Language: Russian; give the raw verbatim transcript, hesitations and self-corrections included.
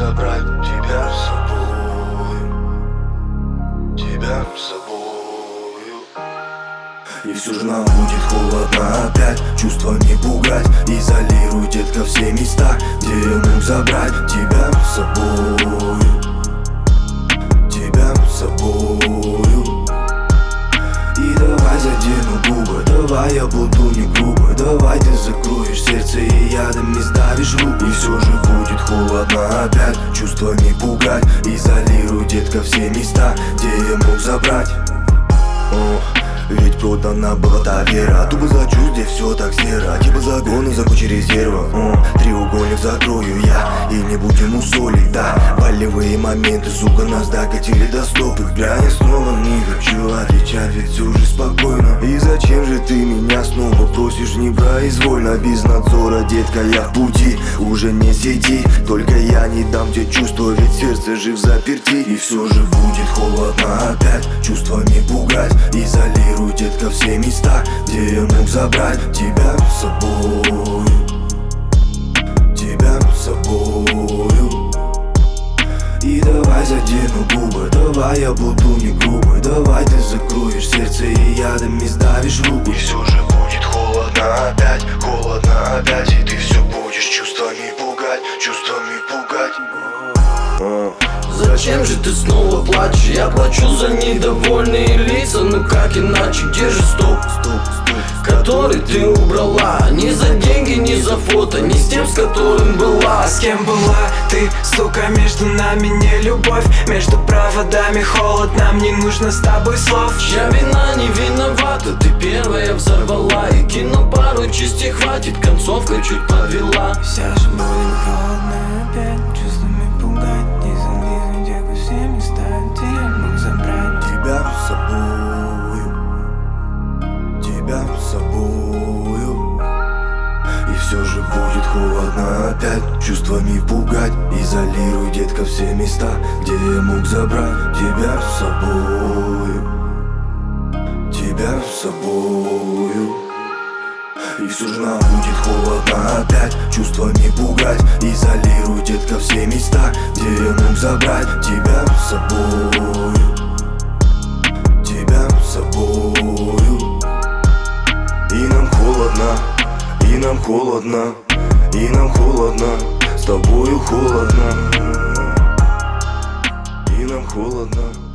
забрать тебя с собой, тебя с собою. И все же нам будет холодно опять, чувства не пугать. Изолируй, детка, все места, где я мог забрать тебя с собою, тебя с собою. И давай задену губы, давай я буду не грубый, давай ты закроешь сердце и ядами сдавишь руку. И все же будет холодно опять, чувства не пугать. Изолируй, детка, все места, где я мог забрать. О, ведь продана была та вера, тупо за чувств, где все так серо, типа загоны за кучей резерва. О, треугольник закрою я, и не будем мусолить, да. Болевые моменты, сука, нас докатили до стоп. И грани снова не хочу отвечать, ведь все же спокойно. И зачем же ты меня снова просишь непроизвольно? Без надзора, детка, я в пути, уже не сиди. Только я не дам тебе чувства, ведь сердце же в заперти. И все же будет холодно опять, чувства не пугать. Изолируй, детка, все места, где я мог забрать тебя с собой, тебя с собою. И давай задену губы, давай я буду не грубый, давай ты закроешь сердце и ядами сдавишь руку. И все же будет холодно опять, холодно опять. И ты все будешь чувствами пугать, чувствами пугать. а. Зачем же ты снова плачешь? Я плачу за них довольные лица. Ну как иначе, где же стоп, стоп, стоп, который ты убрала? Не за деньги, не за фото, не с тем, с которым была. С кем была ты, сука, между нами не любовь. Между проводами холод, нам не нужно с тобой слов. Я вина не виновата, ты первая взорвала. И кину пару частей хватит, концовка чуть подвела. Все же будет холодно опять, чувствами пугать. Изолируй, детка, все места, где я мог забрать тебя с собою, тебя с собою. И все же будет холодно опять, чувствами пугать. Изолируй, детка, все места, где я мог забрать тебя с собою, тебя с собою. И все же нам будет холодно опять, чувства не пугать. Изолируй, детка, все места, где я мог забрать тебя с собою, тебя с собою. И нам холодно, и нам холодно, и нам холодно, с тобою холодно, и нам холодно.